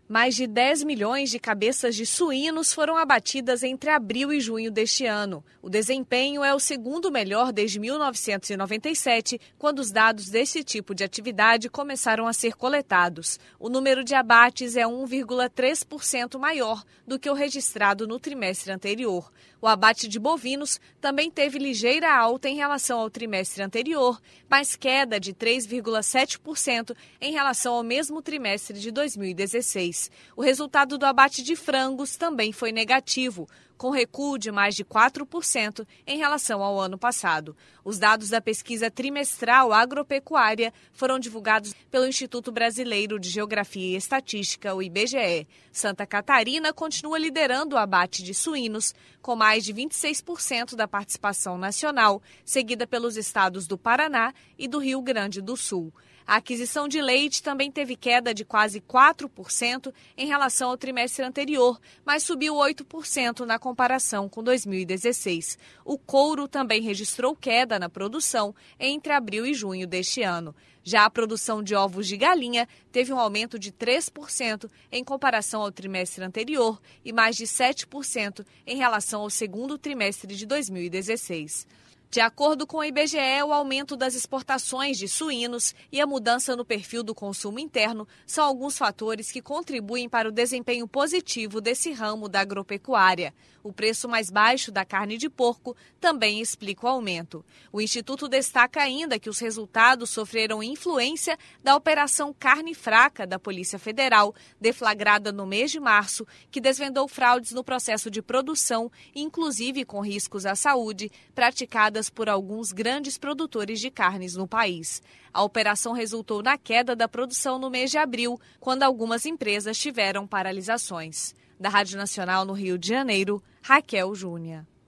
Mais de 10 milhões de cabeças de suínos foram abatidas entre abril e junho deste ano. O desempenho é o segundo melhor desde 1997, quando os dados desse tipo de atividade começaram a ser coletados. O número de abates é 1,3% maior do que o registrado no trimestre anterior. O abate de bovinos também teve ligeira alta em relação ao trimestre anterior, mas queda de 3,7% em relação ao mesmo trimestre de 2016. O resultado do abate de frangos também foi negativo, com recuo de mais de 4% em relação ao ano passado. Os dados da pesquisa trimestral agropecuária foram divulgados pelo Instituto Brasileiro de Geografia e Estatística, o IBGE. Santa Catarina continua liderando o abate de suínos, com mais de 26% da participação nacional, seguida pelos estados do Paraná e do Rio Grande do Sul. A aquisição de leite também teve queda de quase 4% em relação ao trimestre anterior, mas subiu 8% na comparação com 2016. O couro também registrou queda na produção entre abril e junho deste ano. Já a produção de ovos de galinha teve um aumento de 3% em comparação ao trimestre anterior e mais de 7% em relação ao segundo trimestre de 2016. De acordo com o IBGE, o aumento das exportações de suínos e a mudança no perfil do consumo interno são alguns fatores que contribuem para o desempenho positivo desse ramo da agropecuária. O preço mais baixo da carne de porco também explica o aumento. O Instituto destaca ainda que os resultados sofreram influência da Operação Carne Fraca da Polícia Federal, deflagrada no mês de março, que desvendou fraudes no processo de produção, inclusive com riscos à saúde, praticadas por alguns grandes produtores de carnes no país. A operação resultou na queda da produção no mês de abril, quando algumas empresas tiveram paralisações. Da Rádio Nacional no Rio de Janeiro, Raquel Júnior.